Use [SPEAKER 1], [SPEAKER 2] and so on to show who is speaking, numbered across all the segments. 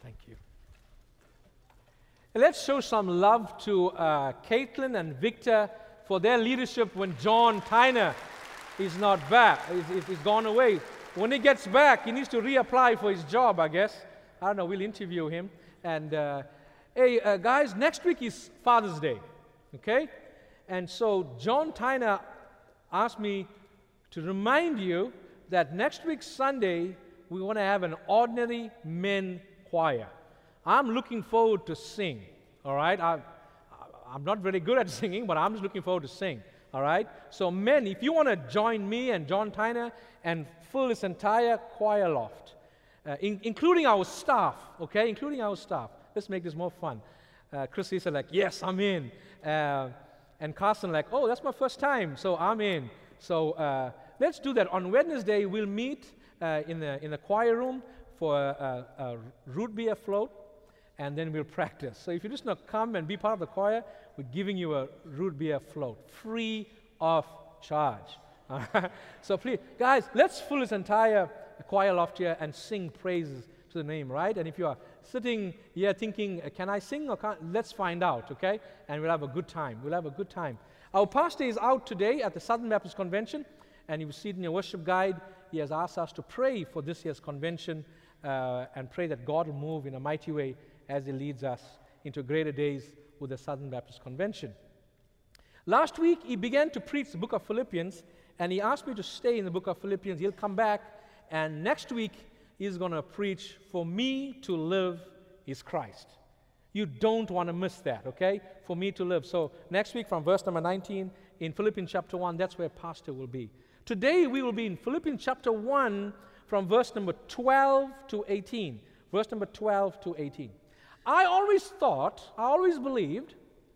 [SPEAKER 1] Thank you. Let's show some love to Caitlin and Victor for their leadership when John Tyner is not back. He's gone away. When he gets back, he needs to reapply for his job, I guess. I don't know, we'll interview him. And hey, guys, next week is Father's Day, okay? And so John Tyner asked me to remind you that next week, Sunday, we want to have an ordinary men choir. I'm looking forward to sing, all right? I'm not very good at singing, but I'm just looking forward to sing, all right? So men, if you want to join me and John Tyner and fill this entire choir loft, including our staff, okay? Including our staff. Let's make this more fun. Chrissy said like, yes, I'm in. And Carson like, oh, that's my first time, so I'm in. So let's do that. On Wednesday, we'll meet in the choir room for a root beer float, and then we'll practice. So if you just not come and be part of the choir, we're giving you a root beer float, free of charge. So please, guys, let's fill this entire choir loft here and sing praises to the name, right? And if you are sitting here thinking, can I sing or can't? Let's find out, okay? And we'll have a good time. We'll have a good time. Our pastor is out today at the Southern Baptist Convention, and you will see it in your worship guide. He has asked us to pray for this year's convention and pray that God will move in a mighty way as He leads us into greater days with the Southern Baptist Convention. Last week, he began to preach the book of Philippians, and he asked me to stay in the book of Philippians. He'll come back, and next week, he's going to preach, for me to live is Christ. You don't want to miss that, okay? For me to live. So next week from verse number 19 in Philippians chapter 1, that's where Pastor will be. Today we will be in Philippians chapter 1 from verse number 12 to 18. Verse number 12 to 18. I always believed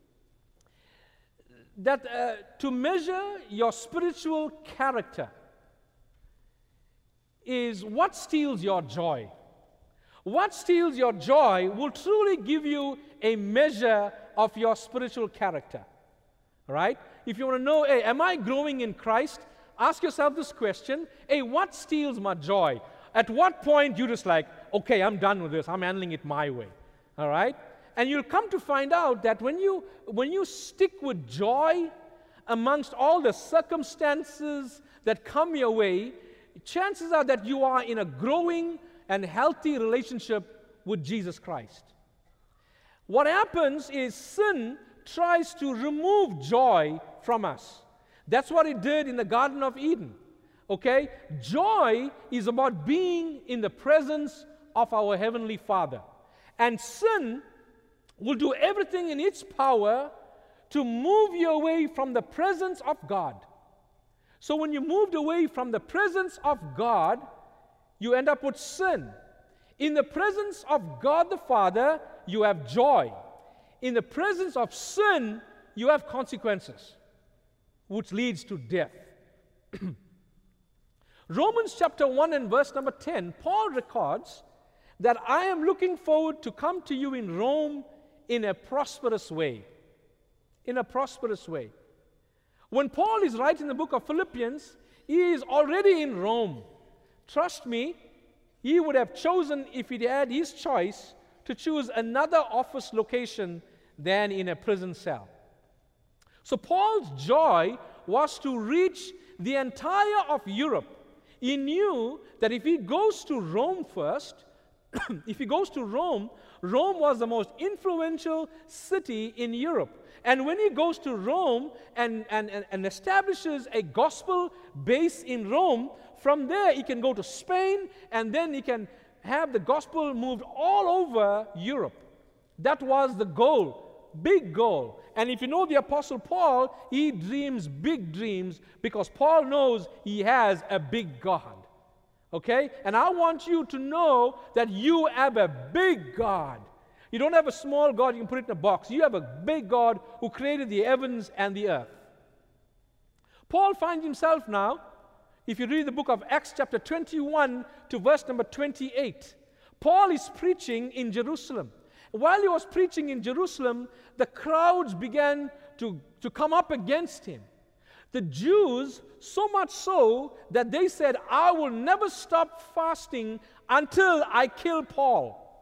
[SPEAKER 1] that to measure your spiritual character is what steals your joy. What steals your joy will truly give you a measure of your spiritual character. All right? If you want to know, hey, am I growing in Christ? Ask yourself this question. Hey, what steals my joy? At what point you just like, okay, I'm done with this. I'm handling it my way. All right? And you'll come to find out that when you stick with joy amongst all the circumstances that come your way, chances are that you are in a growing and healthy relationship with Jesus Christ. What happens is sin tries to remove joy from us. That's what it did in the Garden of Eden. Okay? Joy is about being in the presence of our Heavenly Father. And sin will do everything in its power to move you away from the presence of God. So when you moved away from the presence of God, you end up with sin. In the presence of God the Father, you have joy. In the presence of sin, you have consequences, which leads to death. Romans chapter 1 and verse number 10, Paul records that I am looking forward to come to you in Rome in a prosperous way. In a prosperous way. When Paul is writing the book of Philippians, he is already in Rome. Trust me, he would have chosen, if he had his choice, to choose another office location than in a prison cell. So Paul's joy was to reach the entire of Europe. He knew that if he goes to Rome first, if he goes to Rome, Rome was the most influential city in Europe. And when he goes to Rome and establishes a gospel base in Rome, from there he can go to Spain, and then he can have the gospel moved all over Europe. That was the goal, big goal. And if you know the Apostle Paul, he dreams big dreams because Paul knows he has a big God. Okay? And I want you to know that you have a big God. You don't have a small God you can put it in a box. You have a big God who created the heavens and the earth. Paul finds himself now, if you read the book of Acts chapter 21 to verse number 28, Paul is preaching in Jerusalem. While he was preaching in Jerusalem, the crowds began to come up against him. The Jews, so much so that they said, I will never stop fasting until I kill Paul.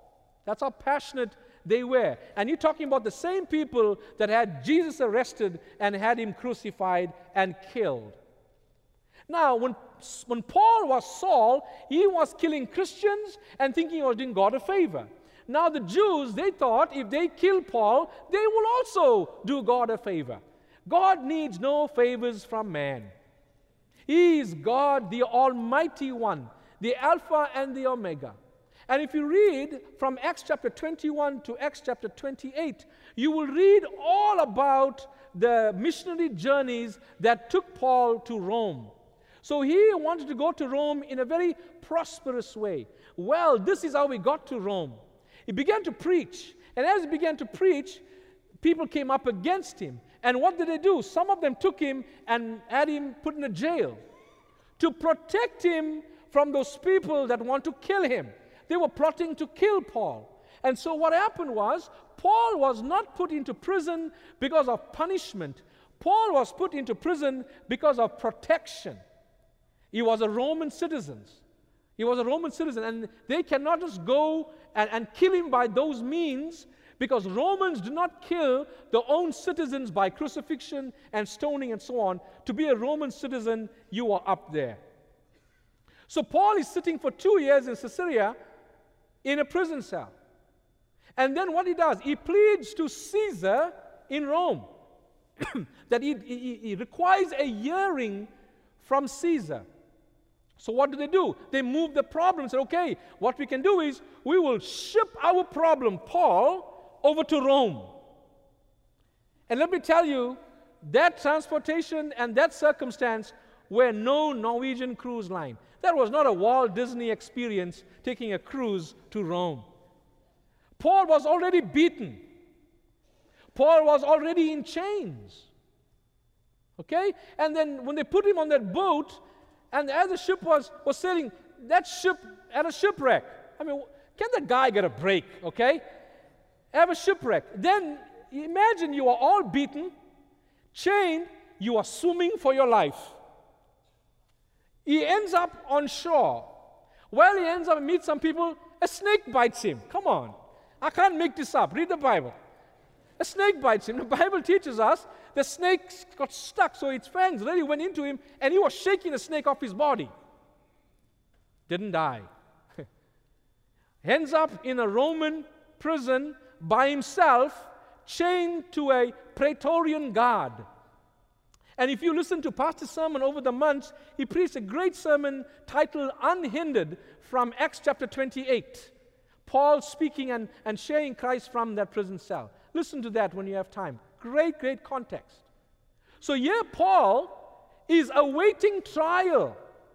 [SPEAKER 1] That's how passionate they were. And you're talking about the same people that had Jesus arrested and had him crucified and killed. Now, when Paul was Saul, he was killing Christians and thinking he was doing God a favor. Now, the Jews, they thought if they kill Paul, they will also do God a favor. God needs no favors from man. He is God, the Almighty One, the Alpha and the Omega. And if you read from Acts chapter 21 to Acts chapter 28, you will read all about the missionary journeys that took Paul to Rome. So he wanted to go to Rome in a very prosperous way. Well, this is how he got to Rome. He began to preach. And as he began to preach, people came up against him. And what did they do? Some of them took him and had him put in a jail to protect him from those people that want to kill him. They were plotting to kill Paul. And so what happened was, Paul was not put into prison because of punishment. Paul was put into prison because of protection. He was a Roman citizen. He was a Roman citizen, and they cannot just go and kill him by those means, because Romans do not kill their own citizens by crucifixion and stoning and so on. To be a Roman citizen, you are up there. So Paul is sitting for 2 years in Caesarea in a prison cell. And then what he does, he pleads to Caesar in Rome that he requires a hearing from Caesar. So what do? They move the problem and say, okay, what we can do is we will ship our problem, Paul, over to Rome. And let me tell you, that transportation and that circumstance were no Norwegian cruise line. That was not a Walt Disney experience taking a cruise to Rome. Paul was already beaten. Paul was already in chains. Okay? And then when they put him on that boat, and as the ship was sailing, that ship had a shipwreck. I mean, can the guy get a break, okay? Have a shipwreck. Then imagine you are all beaten, chained, you are swimming for your life. He ends up on shore. While he ends up meets some people, a snake bites him. Come on. I can't make this up. Read the Bible. A snake bites him. The Bible teaches us the snake got stuck, so its fangs really went into him, and he was shaking the snake off his body. Didn't die. Ends up in a Roman prison by himself, chained to a Praetorian guard. And if you listen to Pastor's sermon over the months, he preached a great sermon titled Unhindered from Acts chapter 28. Paul speaking and sharing Christ from that prison cell. Listen to that when you have time. Great, great context. So here Paul is awaiting trial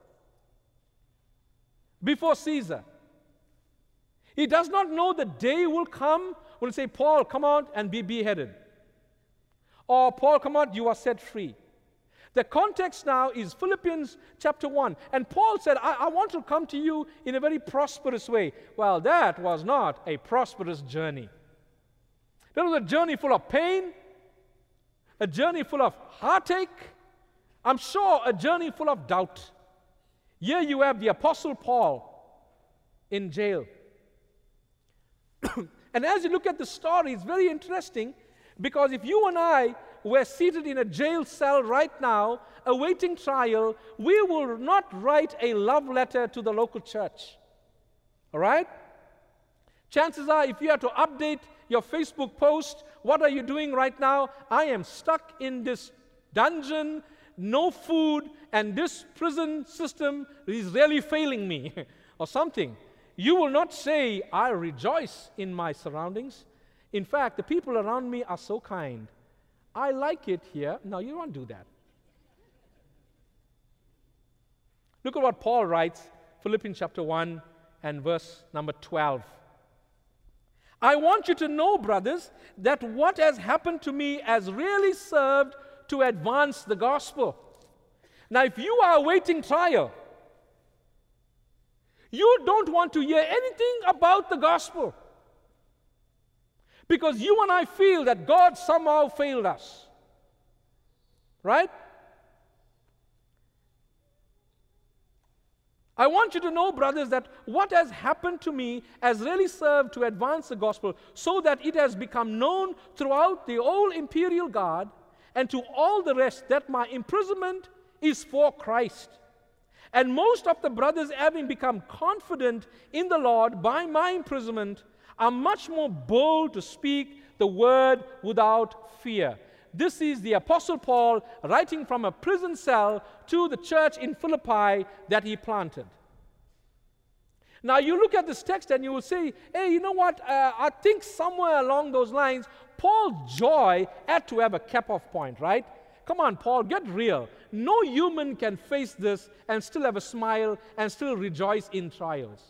[SPEAKER 1] before Caesar. He does not know the day will come when he say, Paul, come out and be beheaded. Or Paul, come out, you are set free. The context now is Philippians chapter 1. And Paul said, I want to come to you in a very prosperous way. Well, that was not a prosperous journey. That was a journey full of pain, a journey full of heartache, I'm sure a journey full of doubt. Here you have the Apostle Paul in jail. And as you look at the story, it's very interesting, because if you and I were seated in a jail cell right now, awaiting trial, we will not write a love letter to the local church. All right? Chances are, if you have to update your Facebook post, what are you doing right now? I am stuck in this dungeon, no food, and this prison system is really failing me, or something. You will not say, I rejoice in my surroundings. In fact, the people around me are so kind. I like it here. No, you won't do that. Look at what Paul writes, Philippians chapter 1 and verse number 12. I want you to know, brothers, that what has happened to me has really served to advance the gospel. Now, if you are awaiting trial, you don't want to hear anything about the gospel, because you and I feel that God somehow failed us. Right? I want you to know, brothers, that what has happened to me has really served to advance the gospel so that it has become known throughout the whole imperial guard and to all the rest that my imprisonment is for Christ. And most of the brothers, having become confident in the Lord by my imprisonment, are much more bold to speak the word without fear. This is the Apostle Paul writing from a prison cell to the church in Philippi that he planted. Now you look at this text and you will say, hey, you know what? I think somewhere along those lines, Paul's joy had to have a cap-off point, right? Come on, Paul, get real. No human can face this and still have a smile and still rejoice in trials.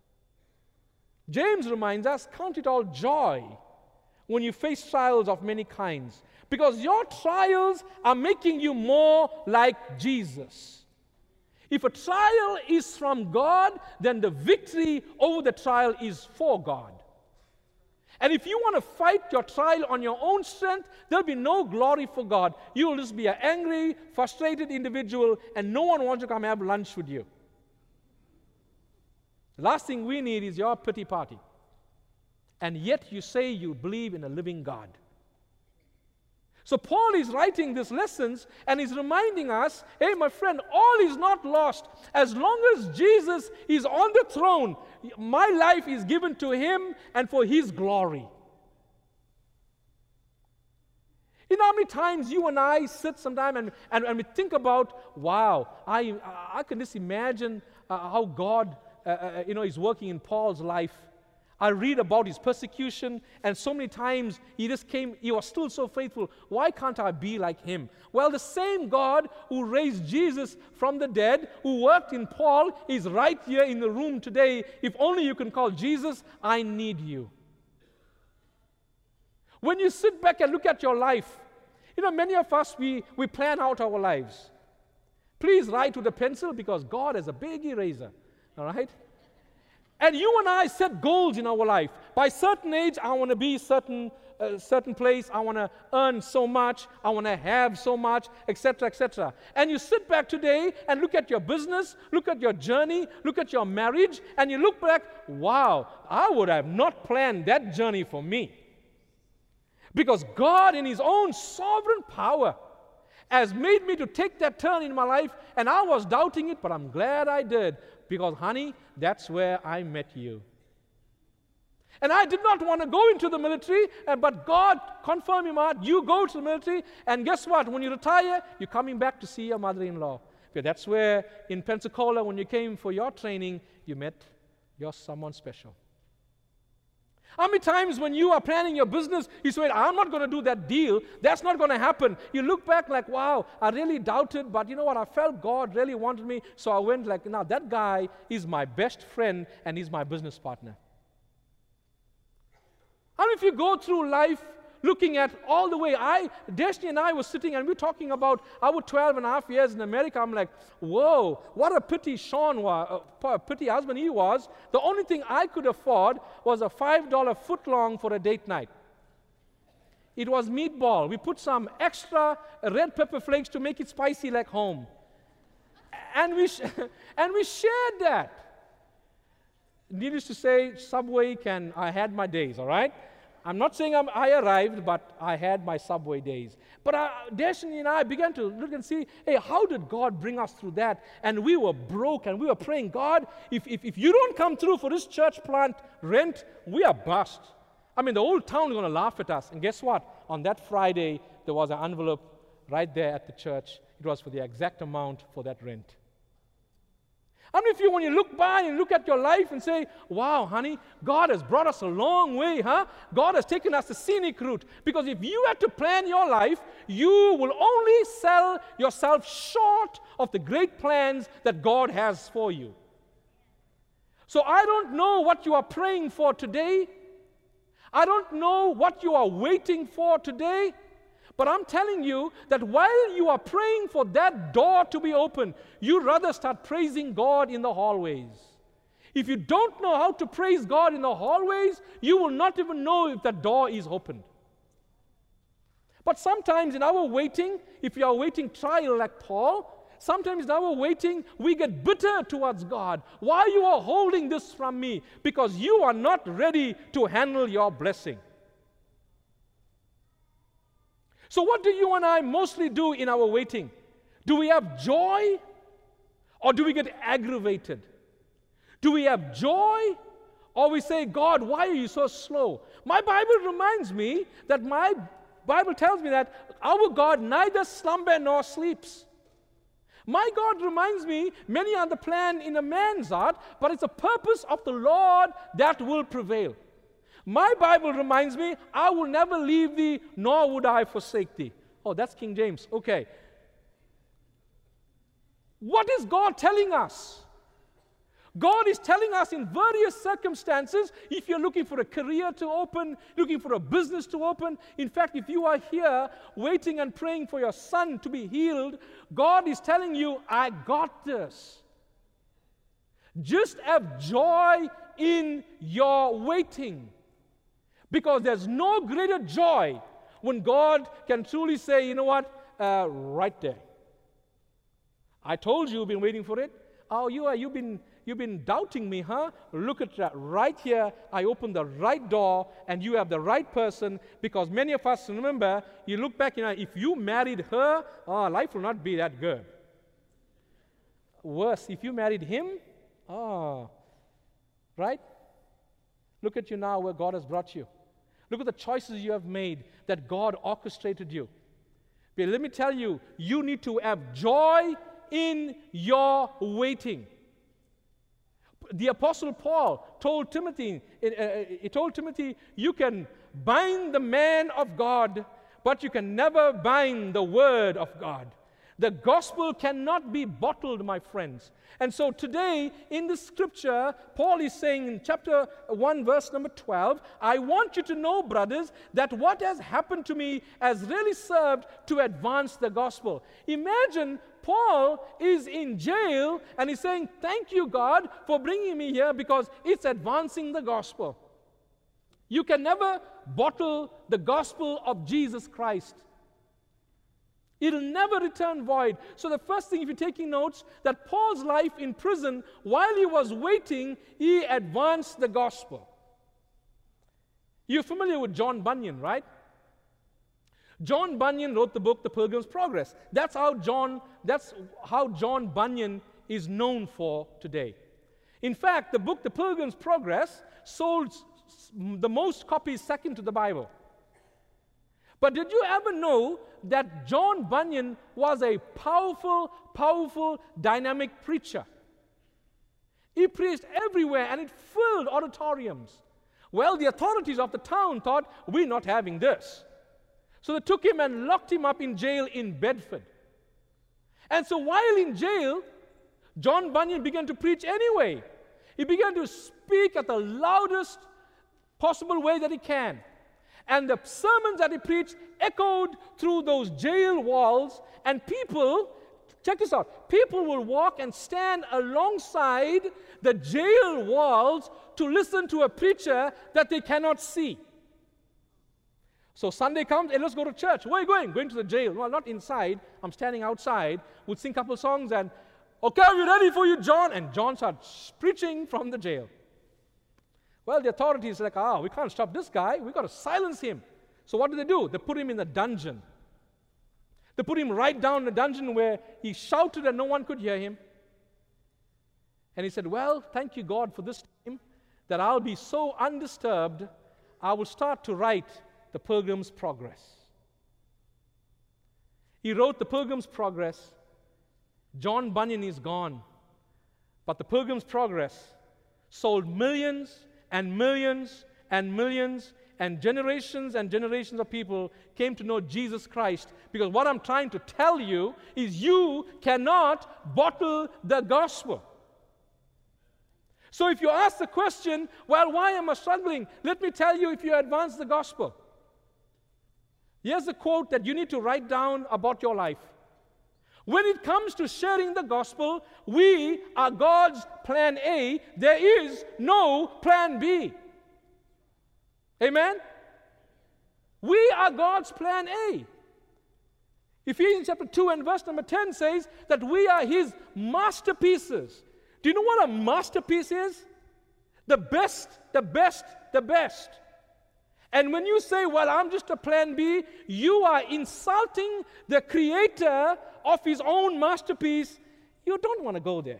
[SPEAKER 1] James reminds us, count it all joy when you face trials of many kinds, because your trials are making you more like Jesus. If a trial is from God, then the victory over the trial is for God. And if you want to fight your trial on your own strength, there'll be no glory for God. You will just be an angry, frustrated individual, and no one wants to come have lunch with you. The last thing we need is your pity party. And yet you say you believe in a living God. So Paul is writing these lessons and he's reminding us, hey, my friend, all is not lost. As long as Jesus is on the throne, my life is given to him and for his glory. You know how many times you and I sit sometime and we think about, wow, I can just imagine how God is working in Paul's life. I read about his persecution, and so many times he was still so faithful. Why can't I be like him? Well, the same God who raised Jesus from the dead, who worked in Paul, is right here in the room today. If only you can call Jesus, I need you. When you sit back and look at your life, many of us, we plan out our lives. Please write with a pencil because God has a big eraser, all right? And you and I set goals in our life. By certain age, I want to be certain place. I want to earn so much. I want to have so much, etc., etc. And you sit back today and look at your business, look at your journey, look at your marriage, and you look back, wow, I would have not planned that journey for me. Because God, in his own sovereign power, has made me to take that turn in my life, and I was doubting it, but I'm glad I did. Because, honey, that's where I met you. And I did not want to go into the military, but God confirmed in my heart, you go to the military, and guess what? When you retire, you're coming back to see your mother-in-law. Because that's where, in Pensacola, when you came for your training, you met someone special. How many times when you are planning your business, you say, I'm not going to do that deal. That's not going to happen. You look back like, wow, I really doubted, but you know what? I felt God really wanted me, so I went like, now that guy is my best friend and he's my business partner. How many of you go through life looking at all the way? Destiny and I were sitting and we were talking about our 12 and a half years in America. I'm like, whoa, what a pity Sean was, a pity husband he was. The only thing I could afford was a $5 footlong for a date night. It was meatball. We put some extra red pepper flakes to make it spicy like home. And we shared that. Needless to say, Subway I had my days, all right? I'm not saying I arrived, but I had my Subway days. But Destiny and I began to look and see, hey, how did God bring us through that? And we were broke, and we were praying, God, if you don't come through for this church plant rent, we are bust. I mean, the whole town is going to laugh at us. And guess what? On that Friday, there was an envelope right there at the church. It was for the exact amount for that rent. How many of you, when you look by and look at your life and say, wow, honey, God has brought us a long way, huh? God has taken us the scenic route. Because if you had to plan your life, you will only sell yourself short of the great plans that God has for you. So I don't know what you are praying for today. I don't know what you are waiting for today. But I'm telling you that while you are praying for that door to be open, you'd rather start praising God in the hallways. If you don't know how to praise God in the hallways, you will not even know if that door is opened. But sometimes in our waiting, if you are waiting trial like Paul, Sometimes in our waiting, we get bitter towards God. Why you are holding this from me? Because you are not ready to handle your blessing. So what do you and I mostly do in our waiting? Do we have joy or do we get aggravated? Do we have joy or we say, God, why are you so slow? My Bible reminds me that my Bible tells me that our God neither slumber nor sleeps. My God reminds me, many are the plan in a man's heart, but it's the purpose of the Lord that will prevail. My Bible reminds me, I will never leave thee, nor would I forsake thee. Oh, that's King James. Okay. What is God telling us? God is telling us in various circumstances, if you're looking for a career to open, looking for a business to open, in fact, if you are here waiting and praying for your son to be healed, God is telling you, I got this. Just have joy in your waiting. Because there's no greater joy when God can truly say, you know what, right there. I told you you've been waiting for it. Oh, you've been doubting me, huh? Look at that. Right here, I opened the right door, and you have the right person. Because many of us, remember, you look back, if you married her, life will not be that good. Worse, if you married him, right? Look at you now where God has brought you. Look at the choices you have made that God orchestrated you. But let me tell you, you need to have joy in your waiting. The Apostle Paul told Timothy, you can bind the man of God, but you can never bind the word of God. The gospel cannot be bottled, my friends. And so today, in the scripture, Paul is saying in chapter 1, verse number 12, I want you to know, brothers, that what has happened to me has really served to advance the gospel. Imagine Paul is in jail and he's saying, thank you, God, for bringing me here because it's advancing the gospel. You can never bottle the gospel of Jesus Christ. It'll never return void. So the first thing, if you're taking notes, that Paul's life in prison, while he was waiting, he advanced the gospel. You're familiar with John Bunyan, right? John Bunyan wrote the book, The Pilgrim's Progress. That's how John Bunyan is known for today. In fact, the book, The Pilgrim's Progress, sold the most copies second to the Bible. But did you ever know that John Bunyan was a powerful, dynamic preacher? He preached everywhere and it filled auditoriums. Well, the authorities of the town thought, we're not having this. So they took him and locked him up in jail in Bedford. And so while in jail, John Bunyan began to preach anyway. He began to speak at the loudest possible way that he can. And the sermons that he preached echoed through those jail walls. And people, check this out, people will walk and stand alongside the jail walls to listen to a preacher that they cannot see. So Sunday comes, hey, let's go to church. Where are you going? Going to the jail. Well, not inside. I'm standing outside. We'd sing a couple of songs and, okay, are we ready for you, John? And John starts preaching from the jail. Well, the authorities are like, we can't stop this guy. We've got to silence him. So what do? They put him in the dungeon. They put him right down in the dungeon where he shouted and no one could hear him. And he said, well, thank you, God, for this time that I'll be so undisturbed, I will start to write The Pilgrim's Progress. He wrote The Pilgrim's Progress. John Bunyan is gone. But The Pilgrim's Progress sold millions and millions and millions, and generations of people came to know Jesus Christ. Because what I'm trying to tell you is you cannot bottle the gospel. So if you ask the question, well, why am I struggling? Let me tell you, if you advance the gospel. Here's a quote that you need to write down about your life. When it comes to sharing the gospel, we are God's plan A. There is no plan B. Amen? We are God's plan A. Ephesians chapter 2 and verse number 10 says that we are His masterpieces. Do you know what a masterpiece is? The best, the best, the best. And when you say, well, I'm just a plan B, you are insulting the creator of His own masterpiece. You don't want to go there.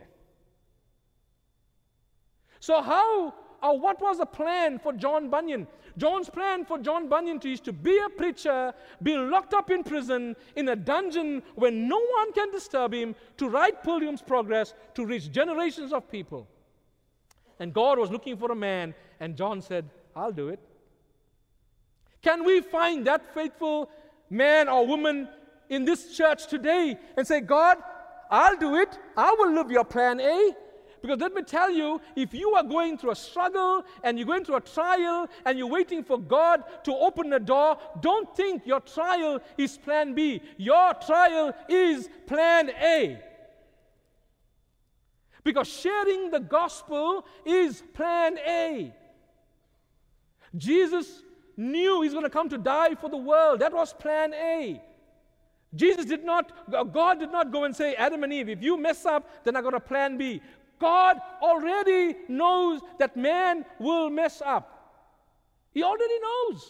[SPEAKER 1] So what was the plan for John Bunyan? John's plan for John Bunyan is to be a preacher, be locked up in prison, in a dungeon where no one can disturb him, to write Pilgrim's Progress, to reach generations of people. And God was looking for a man, and John said, I'll do it. Can we find that faithful man or woman in this church today and say, God, I'll do it. I will live your plan A. Because let me tell you, if you are going through a struggle and you're going through a trial and you're waiting for God to open the door, don't think your trial is plan B. Your trial is plan A. Because sharing the gospel is plan A. Jesus knew He's going to come to die for the world. That was plan A. God did not go and say, Adam and Eve, if you mess up, then I got a plan B. God already knows that man will mess up. He already knows.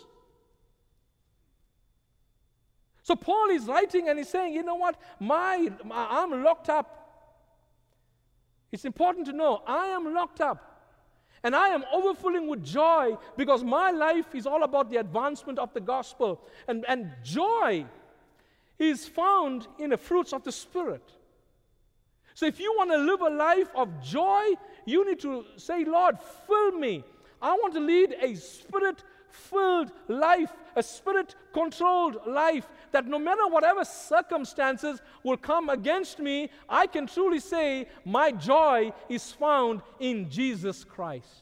[SPEAKER 1] So Paul is writing and he's saying, you know what? I'm locked up. It's important to know, I am locked up. And I am overflowing with joy because my life is all about the advancement of the gospel. And joy is found in the fruits of the Spirit. So if you want to live a life of joy, you need to say, Lord, fill me. I want to lead a Spirit-filled life, a Spirit-controlled life, that no matter whatever circumstances will come against me, I can truly say my joy is found in Jesus Christ.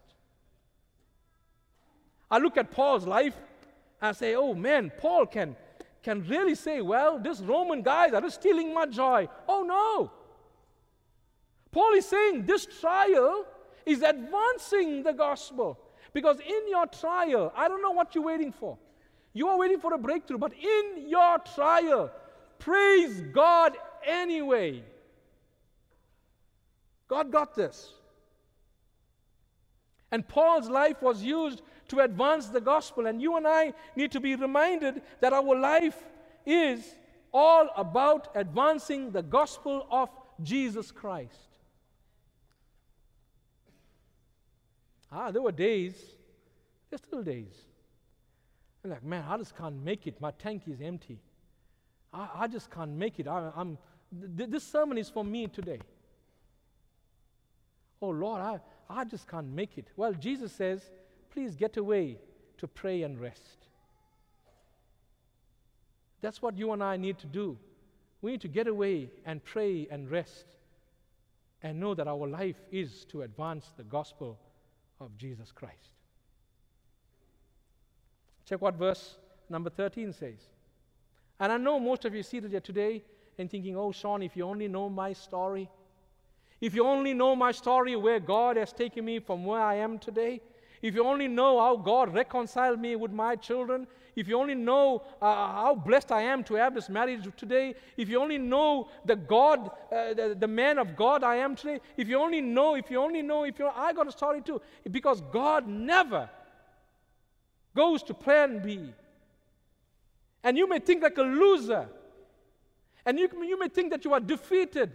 [SPEAKER 1] I look at Paul's life and I say, oh man, Paul can really say, well, these Roman guys are just stealing my joy. Oh no. Paul is saying this trial is advancing the gospel. Because in your trial, I don't know what you're waiting for. You are waiting for a breakthrough, but in your trial, praise God anyway. God got this. And Paul's life was used to advance the gospel. And you and I need to be reminded that our life is all about advancing the gospel of Jesus Christ. There were days, there's still days. I'm like, man, I just can't make it. My tank is empty. I just can't make it. This sermon is for me today. Oh, Lord, I just can't make it. Well, Jesus says, please get away to pray and rest. That's what you and I need to do. We need to get away and pray and rest and know that our life is to advance the gospel of Jesus Christ. Check what verse number 13 says. And I know most of you seated here today and thinking, oh, Sean, if you only know my story, if you only know my story where God has taken me from where I am today, if you only know how God reconciled me with my children, if you only know how blessed I am to have this marriage today, if you only know the man of God I am today, if you only know, I got a story too. Because God never goes to plan B. And you may think like a loser. And you may think that you are defeated.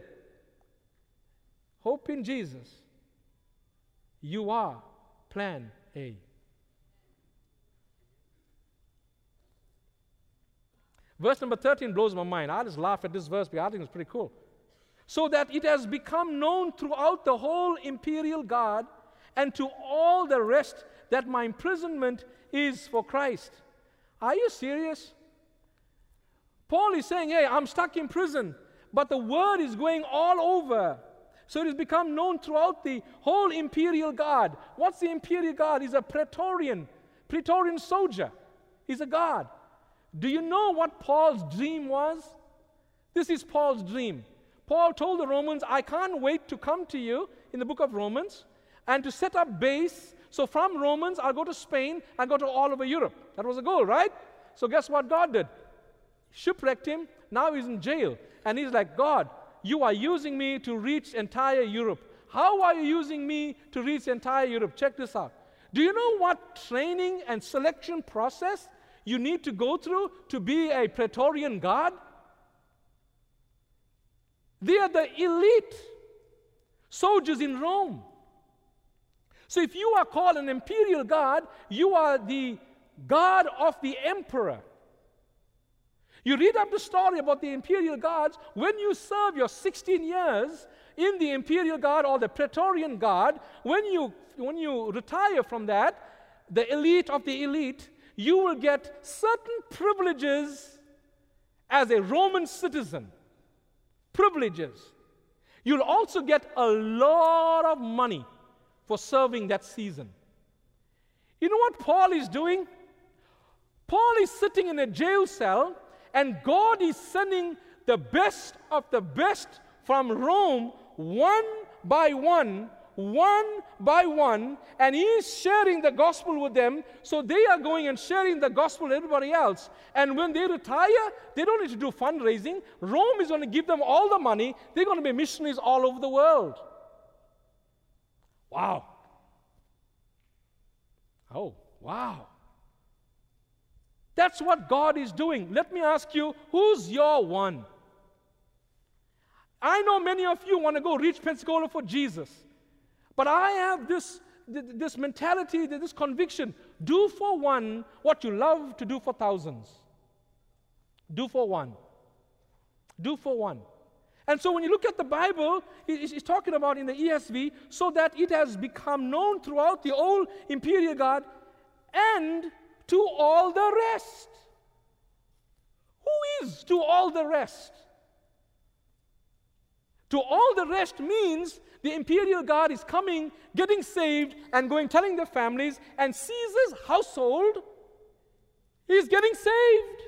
[SPEAKER 1] Hope in Jesus. You are plan A. Verse number 13 blows my mind. I just laugh at this verse because I think it's pretty cool. So that it has become known throughout the whole imperial guard and to all the rest that my imprisonment is for Christ. Are you serious? Paul is saying, hey, I'm stuck in prison, but the word is going all over. So it has become known throughout the whole imperial guard. What's the imperial guard? He's a Praetorian soldier. He's a guard. Do you know what Paul's dream was? This is Paul's dream. Paul told the Romans, I can't wait to come to you in the book of Romans and to set up base. So from Romans, I'll go to Spain and go to all over Europe. That was the goal, right? So guess what God did? Shipwrecked him, Now he's in jail. And he's like, God, you are using me to reach entire Europe. How are you using me to reach entire Europe? Check this out. Do you know what training and selection process you need to go through to be a Praetorian Guard? They are the elite soldiers in Rome. So if you are called an imperial guard, you are the guard of the emperor. You read up the story about the imperial guards. When you serve your 16 years in the imperial guard or the Praetorian Guard, when you retire from that, the elite of the elite, you will get certain privileges as a Roman citizen. Privileges. You'll also get a lot of money for serving that season. You know what Paul is doing? Paul is sitting in a jail cell, and God is sending the best of the best from Rome, one by one, and he is sharing the gospel with them, so they are going and sharing the gospel with everybody else. And when they retire, they don't need to do fundraising. Rome is going to give them all the money. They're going to be missionaries all over the world. Wow. Oh, wow. That's what God is doing. Let me ask you, who's your one? I know many of you want to go reach Pensacola for Jesus. But I have this mentality, this conviction. Do for one what you love to do for thousands. Do for one. Do for one. And so when you look at the Bible, he's talking about in the ESV, so that it has become known throughout the old imperial guard and to all the rest. Who is to all the rest? To all the rest means the imperial guard is coming, getting saved, and going telling their families, and Caesar's household is getting saved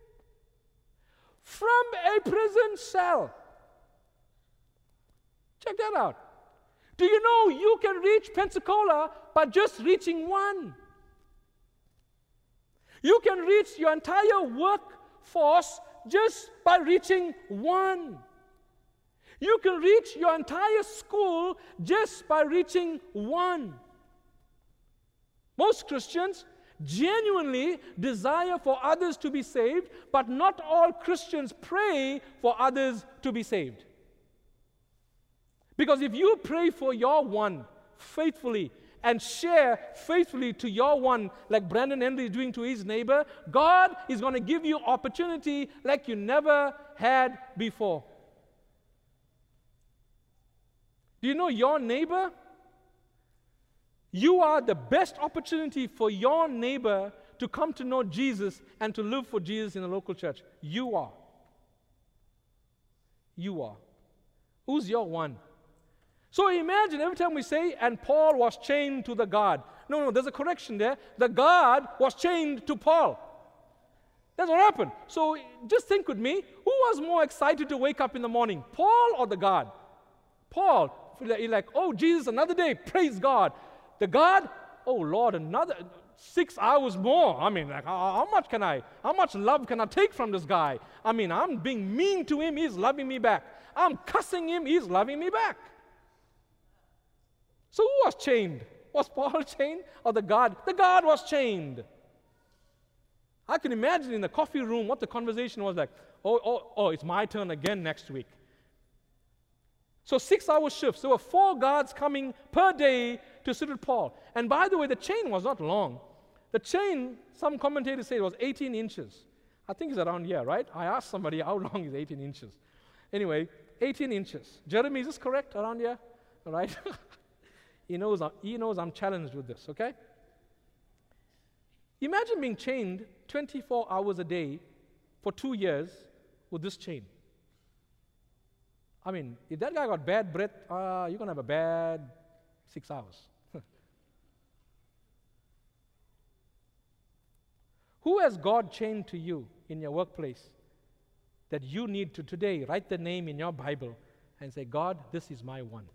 [SPEAKER 1] from a prison cell. Check that out. Do you know you can reach Pensacola by just reaching one? You can reach your entire workforce just by reaching one. You can reach your entire school just by reaching one. Most Christians genuinely desire for others to be saved, but not all Christians pray for others to be saved. Because if you pray for your one faithfully and share faithfully to your one, like Brandon Henry is doing to his neighbor, God is going to give you opportunity like you never had before. Do you know your neighbor? You are the best opportunity for your neighbor to come to know Jesus and to live for Jesus in a local church. You are. You are. Who's your one? So imagine every time we say, and Paul was chained to the guard. No, there's a correction there. The guard was chained to Paul. That's what happened. So just think with me, who was more excited to wake up in the morning, Paul or the guard? Paul. You're like, oh, Jesus, another day, praise God. The guard, oh, Lord, another 6 hours more. I mean, like, how much love can I take from this guy? I mean, I'm being mean to him, he's loving me back. I'm cussing him, he's loving me back. So who was chained? Was Paul chained or the guard? The guard was chained. I can imagine in the coffee room what the conversation was like. Oh, it's my turn again next week. So 6-hour shifts. There were 4 guards coming per day to sit with Paul. And by the way, the chain was not long. The chain, some commentators say it was 18 inches. I think it's around here, right? I asked somebody how long is 18 inches. Anyway, 18 inches. Jeremy, is this correct around here? All right? He knows I'm challenged with this, okay? Imagine being chained 24 hours a day for 2 years with this chain. I mean, if that guy got bad breath, you're going to have a bad 6 hours. Who has God chained to you in your workplace that you need to today write the name in your Bible and say, God, this is my one?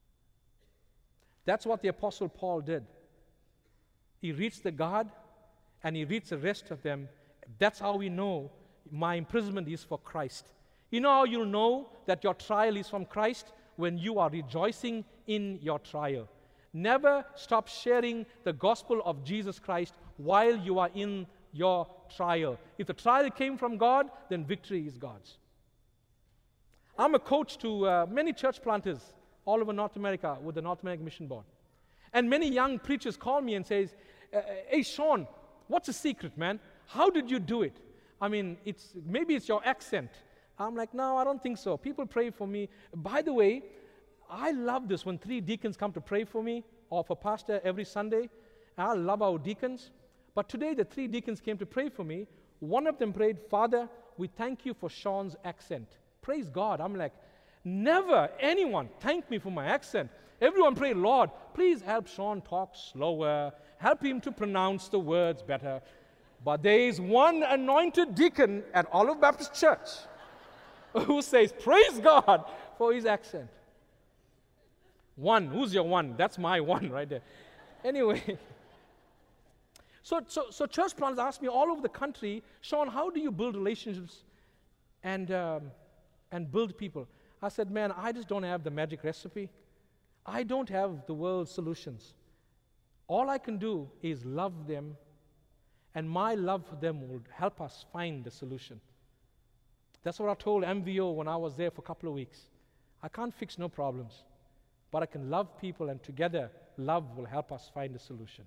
[SPEAKER 1] That's what the Apostle Paul did. He reached the guard, And he reads the rest of them. That's how we know my imprisonment is for Christ. You know how you'll know that your trial is from Christ? When you are rejoicing in your trial. Never stop sharing the gospel of Jesus Christ while you are in your trial. If the trial came from God, then victory is God's. I'm a coach to many church planters all over North America with the North American Mission Board. And many young preachers call me and says, hey, Sean, what's the secret, man? How did you do it? I mean, maybe it's your accent. I'm like, no, I don't think so. People pray for me. By the way, I love this when 3 deacons come to pray for me or for pastor every Sunday. I love our deacons. But today the 3 deacons came to pray for me. One of them prayed, Father, we thank you for Sean's accent. Praise God. I'm like, never anyone thanked me for my accent. Everyone prayed, Lord, please help Sean talk slower. Help him to pronounce the words better. But there is one anointed deacon at Olive Baptist Church who says, praise God for his accent. One. Who's your one? That's my one right there. Anyway. So church planters ask me all over the country, Sean, how do you build relationships and build people? I said, man, I just don't have the magic recipe. I don't have the world's solutions. All I can do is love them, and my love for them will help us find the solution. That's what I told MVO when I was there for a couple of weeks. I can't fix no problems, but I can love people, and together, love will help us find a solution.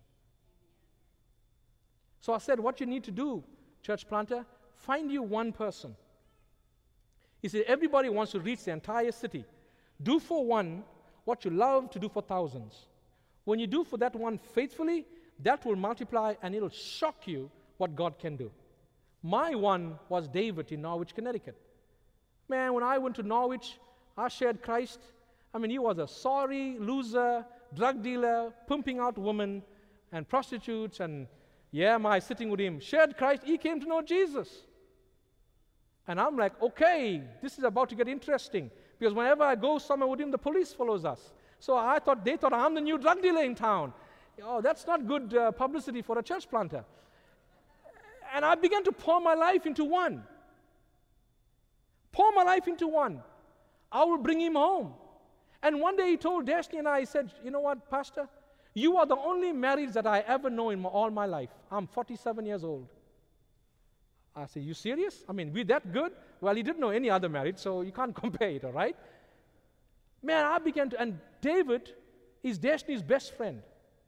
[SPEAKER 1] So I said, what you need to do, church planter, find you one person. He said, everybody wants to reach the entire city. Do for one what you love to do for thousands. When you do for that one faithfully, that will multiply, and it'll shock you what God can do. My one was David in Norwich, Connecticut. Man, when I went to Norwich, I shared Christ. I mean, he was a sorry loser, drug dealer, pumping out women and prostitutes, and sitting with him. Shared Christ, he came to know Jesus. And I'm like, okay, this is about to get interesting. Because whenever I go somewhere with him, the police follows us. So they thought I'm the new drug dealer in town. Oh, that's not good publicity for a church planter. And I began to pour my life into one. Pour my life into one. I will bring him home. And one day he told Destiny and I, he said, you know what, Pastor? You are the only marriage that I ever know in all my life. I'm 47 years old. I said, you serious? I mean, we're that good? Well, he didn't know any other marriage, so you can't compare it, all right? Man, I began to, and David is Destiny's best friend.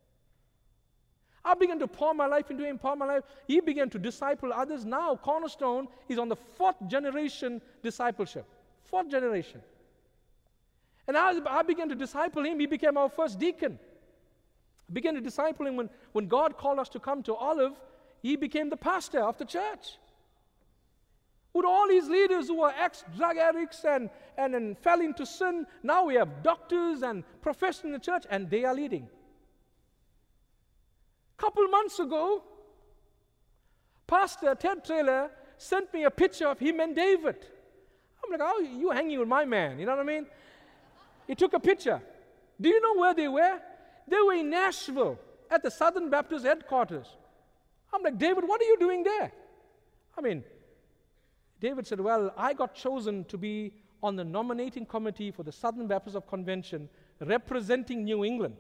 [SPEAKER 1] I began to pour my life into him, He began to disciple others. Now, Cornerstone is on the 4th generation discipleship. 4th generation. And I began to disciple him. He became our first deacon. I began to disciple him when God called us to come to Olive. He became the pastor of the church. With all these leaders who were ex-drug addicts and fell into sin, now we have doctors and professors in the church, and they are leading. Couple months ago, Pastor Ted Traylor sent me a picture of him and David. I'm like, oh, you hanging with my man, you know what I mean? He took a picture. Do you know where they were? They were in Nashville at the Southern Baptist headquarters. I'm like, David, what are you doing there? I mean, David said, well, I got chosen to be on the nominating committee for the Southern Baptist Convention representing New England.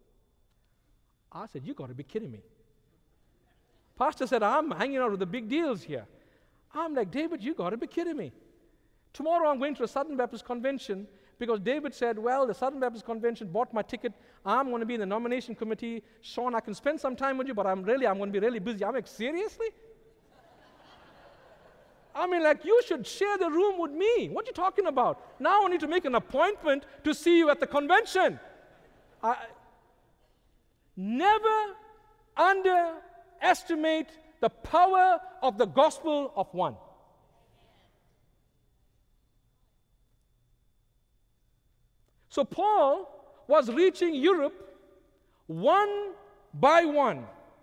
[SPEAKER 1] I said, you got to be kidding me. Pastor said, I'm hanging out with the big deals here. I'm like, David, you got to be kidding me. Tomorrow I'm going to a Southern Baptist Convention because David said, well, the Southern Baptist Convention bought my ticket. I'm going to be in the nomination committee. Sean, I can spend some time with you, but I'm going to be really busy. I'm like, seriously? I mean, like, you should share the room with me. What are you talking about? Now I need to make an appointment to see you at the convention. Never underestimate the power of the gospel of one. So Paul was reaching Europe one by one.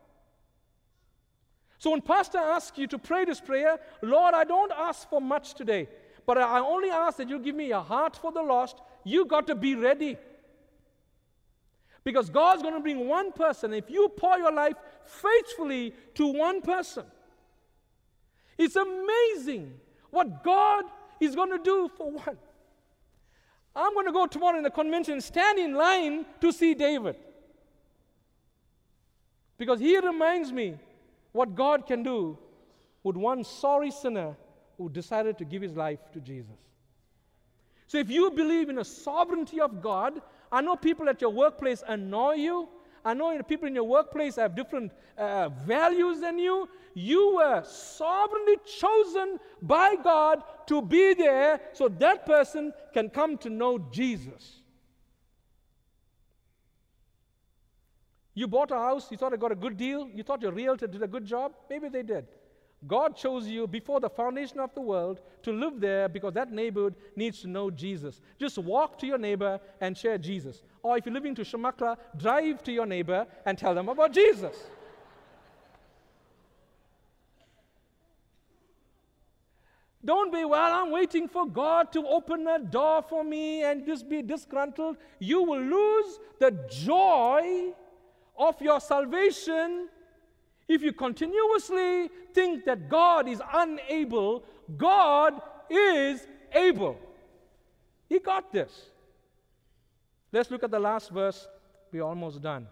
[SPEAKER 1] So when pastor asks you to pray this prayer, Lord, I don't ask for much today, but I only ask that you give me a heart for the lost. You got to be ready. Because God's going to bring one person. If you pour your life faithfully to one person, it's amazing what God is going to do for one. I'm going to go tomorrow in the convention and stand in line to see David. Because he reminds me what God can do with one sorry sinner who decided to give his life to Jesus. So if you believe in the sovereignty of God, I know people at your workplace annoy you. I know people in your workplace have different values than you. You were sovereignly chosen by God to be there so that person can come to know Jesus. You bought a house, you thought you got a good deal, you thought your realtor did a good job. Maybe they did. God chose you before the foundation of the world to live there because that neighborhood needs to know Jesus. Just walk to your neighbor and share Jesus. Or if you're living to Shamakla, drive to your neighbor and tell them about Jesus. Don't be, well, I'm waiting for God to open a door for me and just be disgruntled. You will lose the joy of your salvation if you continuously think that God is unable. God is able. He got this. Let's look at the last verse. We're almost done.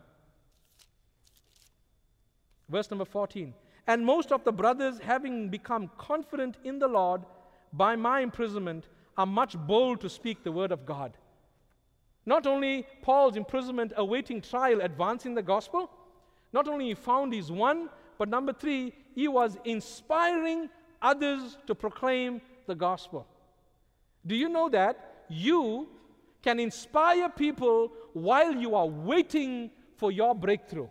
[SPEAKER 1] Verse number 14. And most of the brothers, having become confident in the Lord by my imprisonment, are much bold to speak the word of God. Not only Paul's imprisonment awaiting trial advancing the gospel, not only he found his one, but number 3, he was inspiring others to proclaim the gospel. Do you know that you can inspire people while you are waiting for your breakthrough?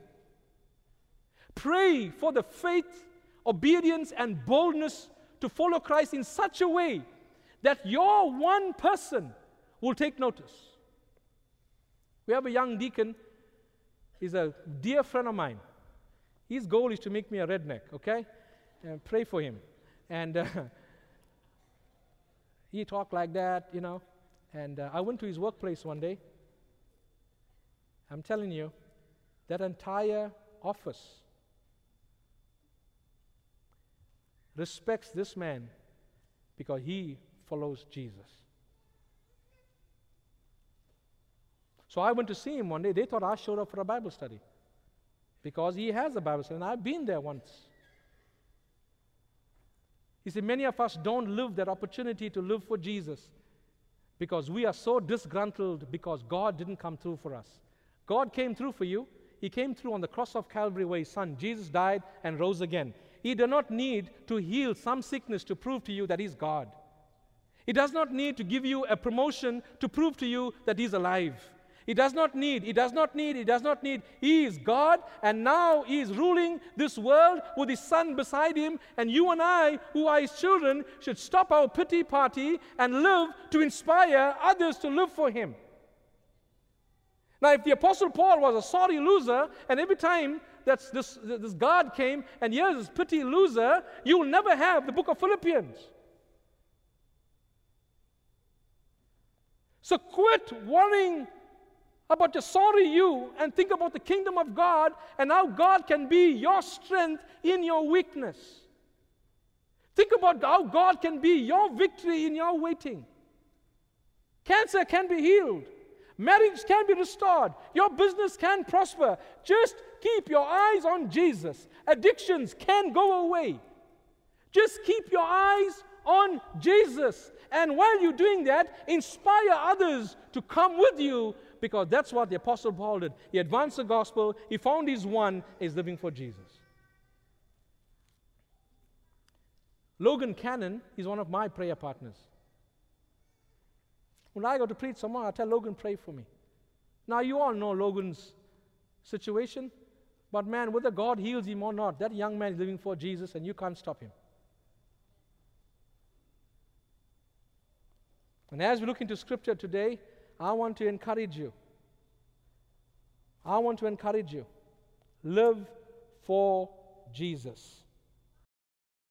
[SPEAKER 1] Pray for the faith, obedience, and boldness to follow Christ in such a way that your one person will take notice. We have a young deacon. He's a dear friend of mine. His goal is to make me a redneck, okay? And pray for him. And he talked like that, you know. And I went to his workplace one day. I'm telling you, that entire office respects this man because he follows Jesus. So I went to see him one day. They thought I showed up for a Bible study because he has a Bible study, and I've been there once. He said, many of us don't live that opportunity to live for Jesus because we are so disgruntled because God didn't come through for us. God came through for you. He came through on the cross of Calvary where his son Jesus died and rose again. He did not need to heal some sickness to prove to you that he's God. He does not need to give you a promotion to prove to you that he's alive. He does not need. He is God, and now he is ruling this world with his son beside him, and you and I, who are his children, should stop our pity party and live to inspire others to live for him. Now, if the Apostle Paul was a sorry loser, and every time that this God came, and here's this pity loser, you will never have the book of Philippians. So quit worrying about your sorry you and think about the kingdom of God and how God can be your strength in your weakness. Think about how God can be your victory in your waiting. Cancer can be healed. Marriage can be restored. Your business can prosper. Just keep your eyes on Jesus. Addictions can go away. Just keep your eyes on Jesus. And while you're doing that, inspire others to come with you, because that's what the Apostle Paul did. He advanced the gospel. He found his one. He's living for Jesus. Logan Cannon is one of my prayer partners. When I go to preach somewhere, I tell Logan, pray for me. Now, you all know Logan's situation, but man, whether God heals him or not, that young man is living for Jesus, and you can't stop him. And as we look into Scripture today, I want to encourage you. Live for Jesus.